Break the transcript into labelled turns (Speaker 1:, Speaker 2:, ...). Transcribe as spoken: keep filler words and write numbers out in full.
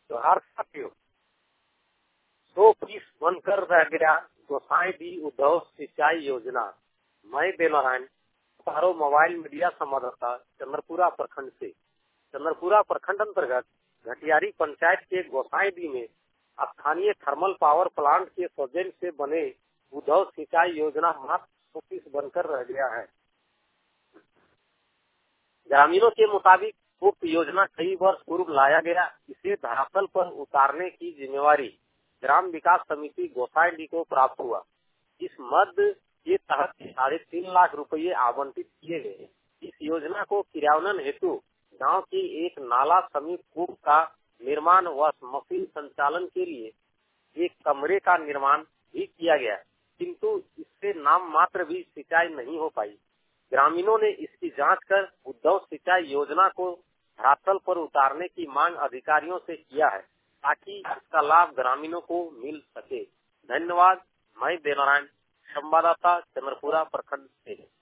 Speaker 1: जोहार साथियों, सौ फीस बनकर रह गया गोसाई दी उद्धव सिंचाई योजना। मैं बेनारायण पारो मोबाइल मीडिया संवाददाता चंद्रपुरा प्रखंड से। चंद्रपुरा प्रखंड अंतर्गत घटियारी पंचायत के गोसाई दी में स्थानीय थर्मल पावर प्लांट के सौजन्य से बने उद्धव सिंचाई योजना मात्र सौ फीस बनकर रह गया है। ग्रामीणों के मुताबिक उक्त योजना कई वर्ष पूर्व लाया गया। इसे धरातल पर उतारने की जिम्मेवारी ग्राम विकास समिति गोसाई को प्राप्त हुआ। इस मद के तहत साढ़े तीन लाख रुपये आवंटित किए गए। इस योजना को क्रियान्वयन हेतु गांव के एक नाला समीप कूप का निर्माण व मशीन संचालन के लिए एक कमरे का निर्माण भी किया गया, किंतु इससे नाम मात्र भी सिंचाई नहीं हो पाई। ग्रामीणों ने इसकी जांच कर उद्धव सिंचाई योजना को धरातल पर उतारने की मांग अधिकारियों से किया है, ताकि इसका लाभ ग्रामीणों को मिल सके। धन्यवाद। मैं बेनारायण, संवाददाता चंद्रपुरा प्रखंड से।